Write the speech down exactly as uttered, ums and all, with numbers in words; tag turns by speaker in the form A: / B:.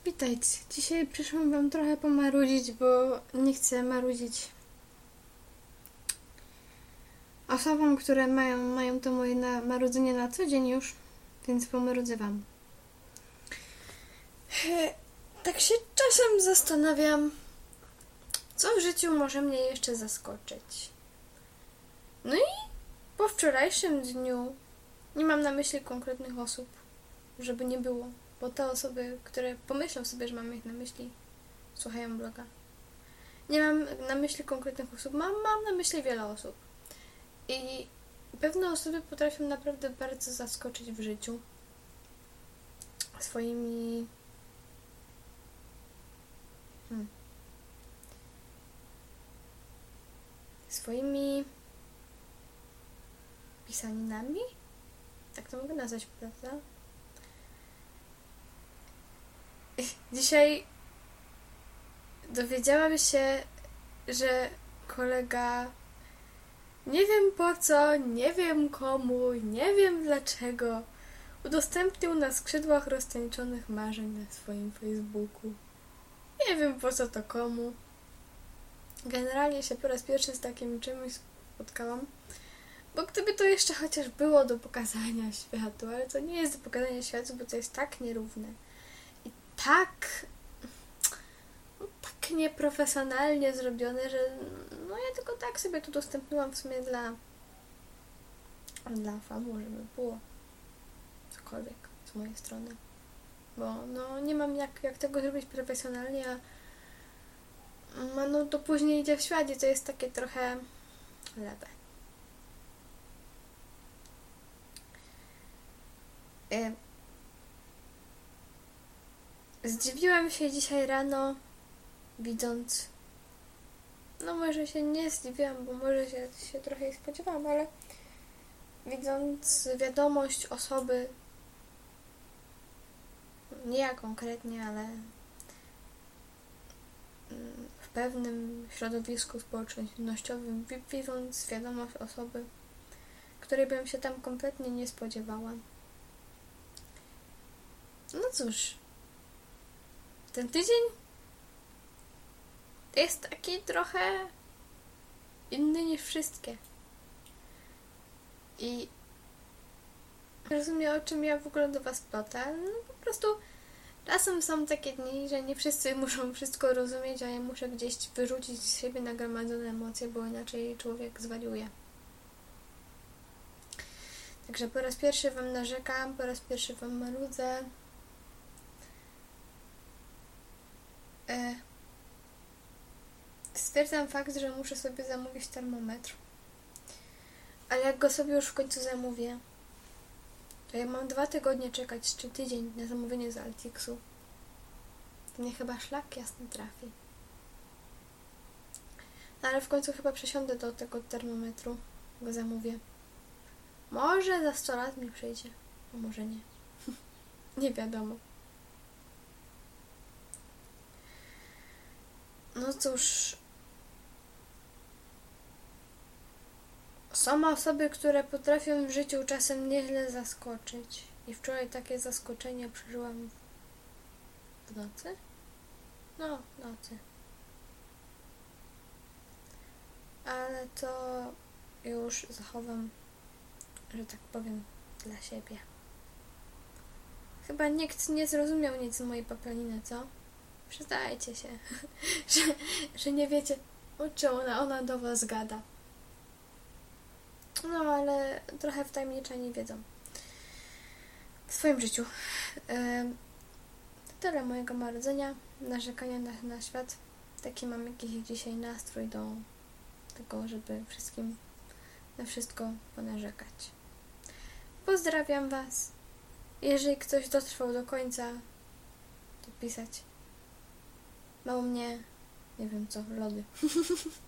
A: Witajcie. Dzisiaj przyszłam wam trochę pomarudzić, bo nie chcę marudzić osobom, które mają, mają to moje na, marudzenie na co dzień już, więc pomarudzę wam. Tak się czasem zastanawiam, co w życiu może mnie jeszcze zaskoczyć. No i po wczorajszym dniu, nie mam na myśli konkretnych osób, żeby nie było, bo te osoby, które pomyślą sobie, że mam ich na myśli, słuchają bloga. Nie mam na myśli konkretnych osób, mam, mam na myśli wiele osób. I pewne osoby potrafią naprawdę bardzo zaskoczyć w życiu swoimi hmm, swoimi pisaninami? Tak to mogę nazwać, prawda? Dzisiaj dowiedziałam się, że kolega, nie wiem po co, nie wiem komu, nie wiem dlaczego, udostępnił na skrzydłach roztańczonych marzeń na swoim Facebooku. Nie wiem po co to komu. Generalnie się po raz pierwszy z takim czymś spotkałam, bo gdyby to jeszcze chociaż było do pokazania światu, ale to nie jest do pokazania światu, bo to jest tak nierówne. I tak, tak nieprofesjonalnie zrobione, że no ja tylko tak sobie to udostępniłam w sumie dla dla famu, żeby było cokolwiek z mojej strony. Bo no nie mam jak, jak tego zrobić profesjonalnie, a no to później idzie w świat i to jest takie trochę lewe. Zdziwiłam się dzisiaj rano, widząc, no może się nie zdziwiłam, bo może się, się trochę jej spodziewałam, ale widząc wiadomość osoby, nie ja konkretnie, ale w pewnym środowisku społecznościowym, widząc wiadomość osoby, której bym się tam kompletnie nie spodziewała. No cóż, ten tydzień jest taki trochę inny niż wszystkie. I rozumiem, o czym ja w ogóle do was plotę. No po prostu czasem są takie dni, że nie wszyscy muszą wszystko rozumieć, a ja muszę gdzieś wyrzucić z siebie nagromadzone emocje, bo inaczej człowiek zwariuje. Także po raz pierwszy wam narzekam, po raz pierwszy wam marudzę. E, stwierdzam fakt, że muszę sobie zamówić termometr. Ale jak go sobie już w końcu zamówię, to ja mam dwa tygodnie czekać, czy tydzień na zamówienie z Altixu. To mnie chyba szlak jasny trafi. Ale w końcu chyba przesiądę do tego termometru, go zamówię. Może za sto lat mi przyjdzie, a może nie. Nie wiadomo. No cóż, są osoby, które potrafią w życiu czasem nieźle zaskoczyć. I wczoraj takie zaskoczenie przeżyłam w nocy? No, w nocy. Ale to już zachowam, że tak powiem, dla siebie. Chyba nikt nie zrozumiał nic z mojej paplaniny, co? Przyznajcie się, że, że nie wiecie, o czym ona, ona do was gada. No, ale trochę wtajemniczeni wiedzą w swoim życiu. Yy, to tyle mojego marudzenia, narzekania na, na świat. Taki mam jakiś dzisiaj nastrój do tego, żeby wszystkim na wszystko ponarzekać. Pozdrawiam was. Jeżeli ktoś dotrwał do końca, to pisać. Ma u mnie, nie wiem co, lody.